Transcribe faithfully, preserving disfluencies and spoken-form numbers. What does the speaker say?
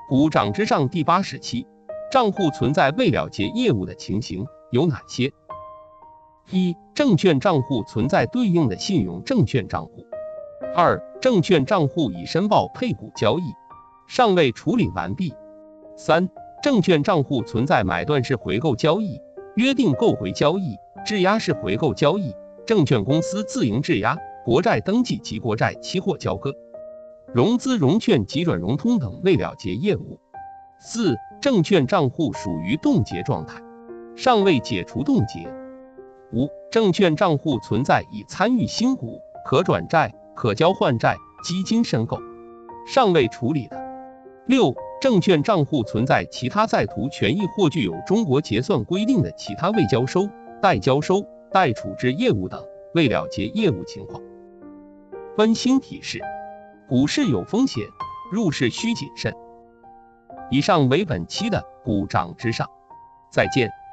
股掌之上第八十期，账户存在未了结业务的情形有哪些？一、证券账户存在对应的信用证券账户。二、证券账户已申报配股交易，尚未处理完毕。三、证券账户存在买断式回购交易、约定购回交易、质押式回购交易、证券公司自营质押、国债登记及国债期货交割、融资融券及转融通等未了结业务。四、证券账户属于冻结状态，尚未解除冻结。五、证券账户存在已参与新股、可转债、可交换债、基金申购，尚未处理的。六、证券账户存在其他在途权益或具有中国结算规定的其他未交收、待交收、待处置业务等未了结业务情况。温馨提示：股市有风险，入市需谨慎。以上为本期的股掌之上，再见。